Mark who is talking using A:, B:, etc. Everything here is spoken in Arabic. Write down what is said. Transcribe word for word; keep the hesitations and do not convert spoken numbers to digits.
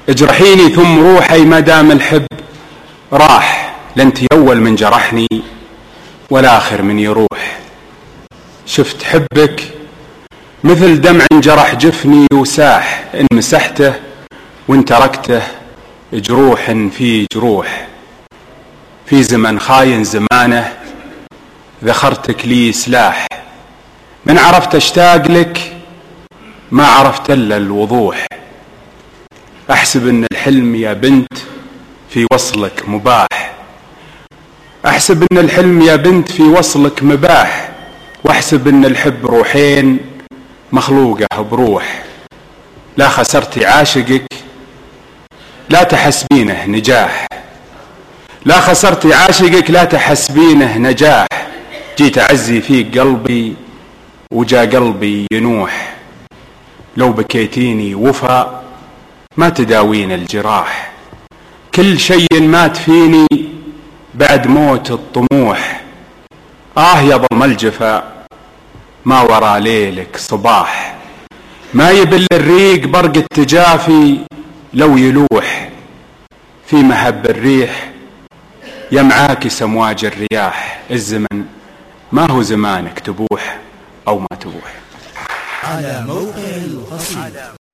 A: اجرحيني ثم روحي ما دام الحب راح، لانت أول من جرحني والآخر من يروح. شفت حبك مثل دمع جرح جفني وساح، إن مسحته وإن تركته جروح في جروح. في زمن خاين زمانه ذخرتك لي سلاح، من عرفت اشتاق لك ما عرفت إلا الوضوح. أحسب إن الحلم يا بنت في وصلك مباح، أحسب إن الحلم يا بنت في وصلك مباح، وأحسب إن الحب روحين مخلوقه بروح. لا خسرتي عاشقك لا تحسبينه نجاح، لا خسرتي عاشقك لا تحسبينه نجاح. جيت أعزي فيك قلبي وجا قلبي ينوح، لو بكيتيني وفا ما تداوين الجراح. كل شيء مات فيني بعد موت الطموح، آه يا ظلم الجفا ما ورا ليلك صباح. ما يبل الريق برق التجافي لو يلوح، في مهب الريح يا معاكس أمواج الرياح. الزمن ما هو زمانك تبوح أو ما تبوح.
B: على موقع القصيد.